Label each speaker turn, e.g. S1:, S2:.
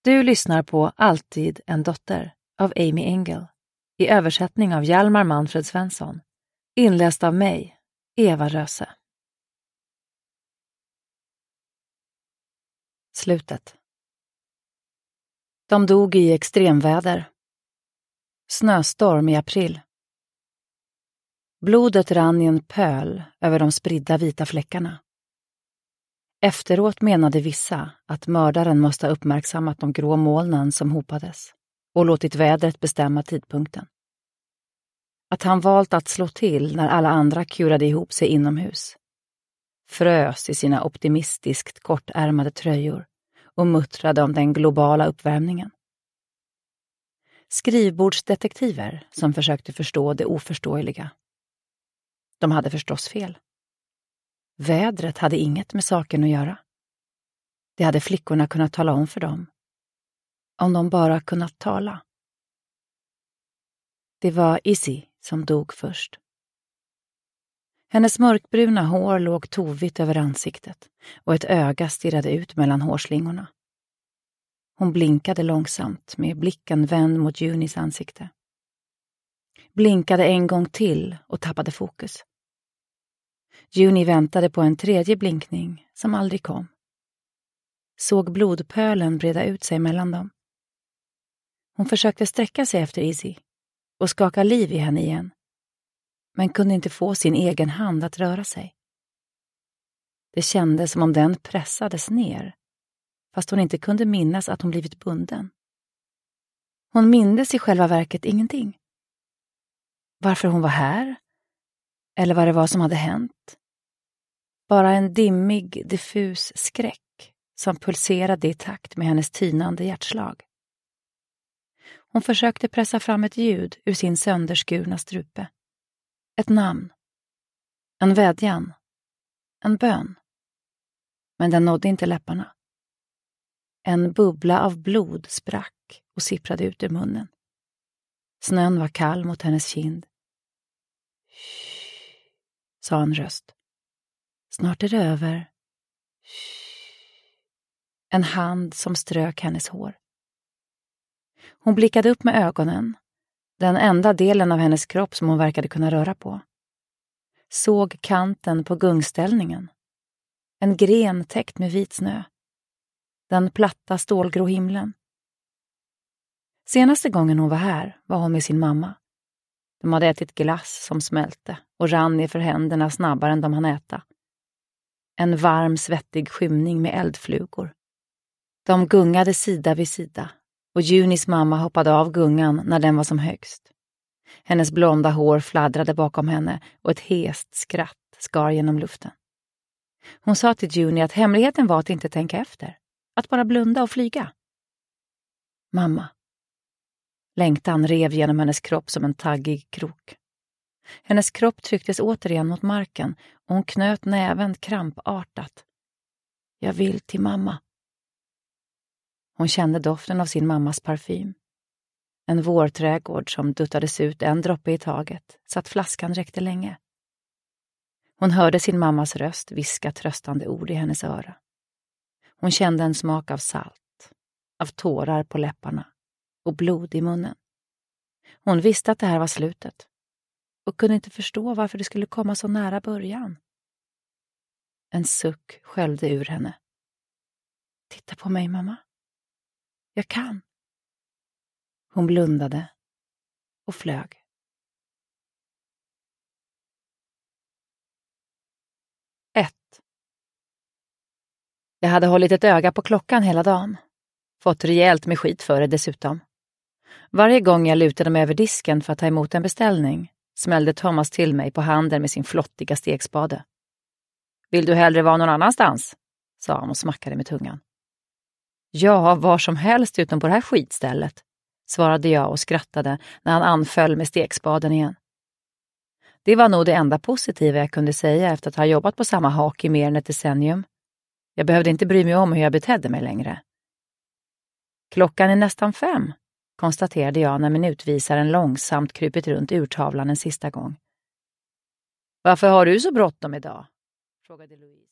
S1: Du lyssnar på Alltid en dotter av Amy Engel i översättning av Hjalmar Manfred Svensson. Inläst av mig, Eva Röse. Slutet. De dog i extremväder. Snöstorm i april. Blodet rann i en pöl över de spridda vita fläckarna. Efteråt menade vissa att mördaren måste ha uppmärksammat de grå molnen som hopades och låtit vädret bestämma tidpunkten. Att han valt att slå till när alla andra kurade ihop sig inomhus. Frös i sina optimistiskt kortärmade tröjor och muttrade om den globala uppvärmningen. Skrivbordsdetektiver som försökte förstå det oförståeliga. De hade förstås fel. Vädret hade inget med saken att göra. Det hade flickorna kunnat tala om för dem. Om de bara kunnat tala. Det var Izzy som dog först. Hennes mörkbruna hår låg tovigt över ansiktet och ett öga stirrade ut mellan hårslingorna. Hon blinkade långsamt med blicken vänd mot Junis ansikte. Blinkade en gång till och tappade fokus. Juni väntade på en tredje blinkning som aldrig kom. Såg blodpölen breda ut sig mellan dem. Hon försökte sträcka sig efter Izzy och skaka liv i henne igen, men kunde inte få sin egen hand att röra sig. Det kändes som om den pressades ner, fast hon inte kunde minnas att hon blivit bunden. Hon mindes i själva verket ingenting. Varför hon var här, eller vad det var som hade hänt. Bara en dimmig, diffus skräck som pulserade i takt med hennes tynande hjärtslag. Hon försökte pressa fram ett ljud ur sin sönderskurna strupe. Ett namn. En vädjan. En bön. Men den nådde inte läpparna. En bubbla av blod sprack och sipprade ut ur munnen. Snön var kall mot hennes kind. Shh, sa en röst. Snart är det över. Shh. En hand som strök hennes hår. Hon blickade upp med ögonen, den enda delen av hennes kropp som hon verkade kunna röra på. Såg kanten på gungställningen. En gren täckt med vit snö. Den platta stålgrå himlen. Senaste gången hon var här var hon med sin mamma. De hade ätit glass som smälte och rann ner för händerna snabbare än de hann äta. En varm, svettig skymning med eldflugor. De gungade sida vid sida och Junis mamma hoppade av gungan när den var som högst. Hennes blonda hår fladdrade bakom henne och ett hest skratt skar genom luften. Hon sa till Juni att hemligheten var att inte tänka efter. Att bara blunda och flyga. Mamma. Längtan rev genom hennes kropp som en taggig krok. Hennes kropp trycktes återigen mot marken och hon knöt näven krampartat. Jag vill till mamma. Hon kände doften av sin mammas parfym. En vårträdgård som duttades ut en droppe i taget så att flaskan räckte länge. Hon hörde sin mammas röst viska tröstande ord i hennes öra. Hon kände en smak av salt, av tårar på läpparna och blod i munnen. Hon visste att det här var slutet och kunde inte förstå varför det skulle komma så nära början. En suck skölde ur henne. Titta på mig, mamma. Jag kan. Hon blundade och flög. Jag hade hållit ett öga på klockan hela dagen. Fått rejält med skit för det dessutom. Varje gång jag lutade mig över disken för att ta emot en beställning smällde Thomas till mig på handen med sin flottiga stegspade. Vill du hellre vara någon annanstans? Sa han och smackade med tungan. Ja, var som helst utom på det här skitstället, svarade jag och skrattade när han anföll med stegspaden igen. Det var nog det enda positiva jag kunde säga efter att ha jobbat på samma hak i mer än ett decennium. Jag behövde inte bry mig om hur jag betedde mig längre. Klockan är nästan 5, konstaterade jag när minutvisaren långsamt krupit runt urtavlan en sista gång. Varför har du så bråttom idag? Frågade Louise.